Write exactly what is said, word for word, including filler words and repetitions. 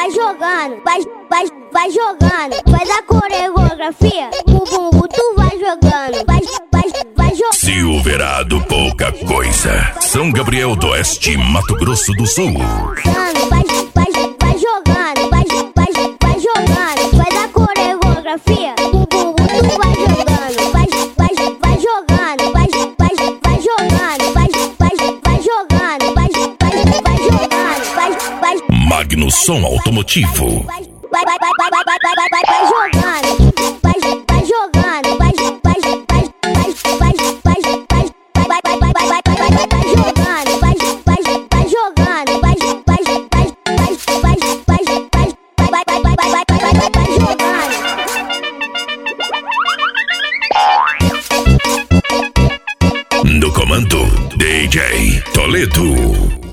vai jogando, vai, vai, vai jogando, faz a coreografia, o bumbum tu vai jogando, vai, vai, vai jogando. Silverado, pouca coisa. São Gabriel do Oeste, Mato Grosso do Sul. Vai, vai, vai jogando, vai, vai, vai jogando, faz a coreografia, o bumbum tu vai jogando, vai, vai, vai jogando, vai, vai, vai jogando, vai, vai, vai jogando, vai, vai, vai jogando, vai, vai. Magno Som Automotivo. Vai, vai, vai, vai, vai, vai, vai, vai, vai jogando, vai, vai jogando, vai, vai, vai, vai, vai, vai, vai, vai, vai, vai, vai, vai, vai, vai, vai jogando, vai, vai, vai jogando, vai, vai, vai, vai, vai, vai, vai, vai, vai, vai, vai, vai, vai, vai, vai jogando. No comando, D J Toledo.